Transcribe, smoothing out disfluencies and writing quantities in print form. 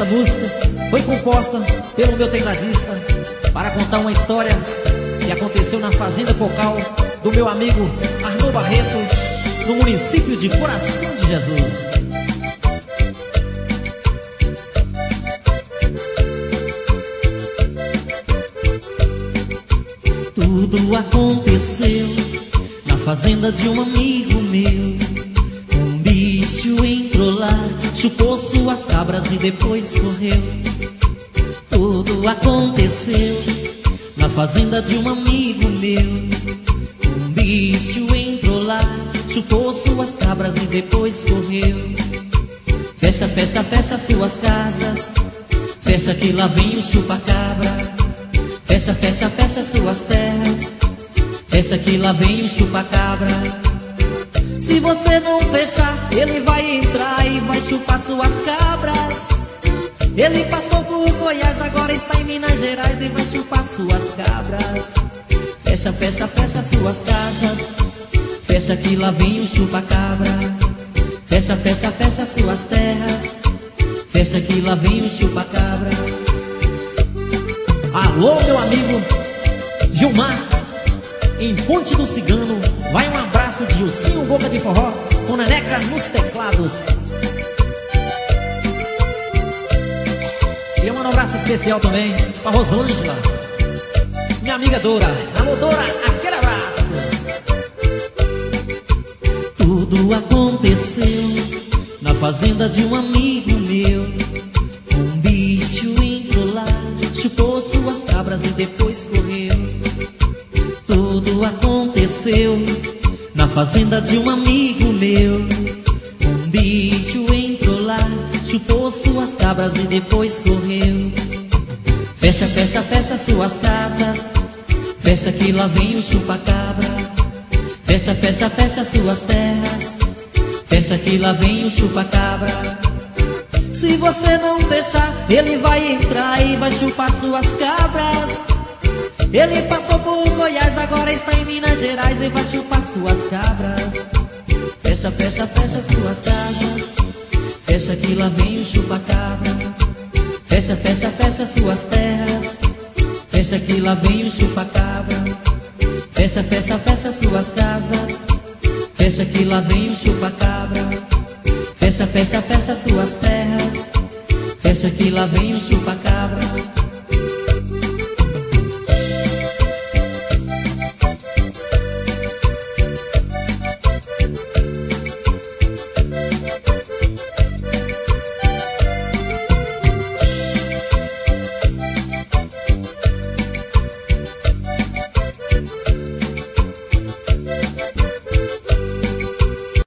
Esta música foi composta pelo meu tecladista para contar uma história que aconteceu na Fazenda Cocal do meu amigo Arnô Barreto, no município de Coração de Jesus. Tudo aconteceu na fazenda de um amigo meu. Um bicho entrou lá, chupou suas cabras e depois correu. Tudo aconteceu na fazenda de um amigo meu. Um bicho entrou lá, chupou suas cabras e depois correu. Fecha, fecha, fecha suas casas, fecha que lá vem o chupa-cabra. Fecha, fecha, fecha suas terras, fecha que lá vem o chupa-cabra. Se você não fechar, ele vai entrar e vai chupar suas cabras. Ele passou por Goiás, agora está em Minas Gerais e vai chupar suas cabras. Fecha, fecha, fecha suas casas, fecha que lá vem o chupa-cabra. Fecha, fecha, fecha suas terras, fecha que lá vem o chupa-cabra. Alô, meu amigo Gilmar, em Ponte do Cigano. Vai um abraço de Gilcinho Boca de Forró, com Neneca nos teclados. E um abraço especial também pra Rosângela, minha amiga Dora. Alô, Dora, aquele abraço. Tudo aconteceu na fazenda de um amigo meu. Um bicho entrou lá, chupou suas cabras e depois correu. Tudo aconteceu na fazenda de um amigo meu. Um bicho entrou lá, chupou suas cabras e depois correu. Fecha, fecha, fecha suas casas, fecha que lá vem o chupa-cabra. Fecha, fecha, fecha suas terras, fecha que lá vem o chupa-cabra. Se você não fechar, ele vai entrar e vai chupar suas cabras. Ele passou por Goiás, agora está em Minas Gerais e vai chupar suas cabras. Fecha, fecha, fecha suas casas, fecha que lá vem o chupa-cabra. Fecha, fecha, fecha suas terras, fecha que lá vem o chupa-cabra. Fecha, fecha, fecha suas casas, fecha que lá vem o chupa-cabra. Fecha, fecha, fecha suas terras, fecha que lá vem o chupa-cabra.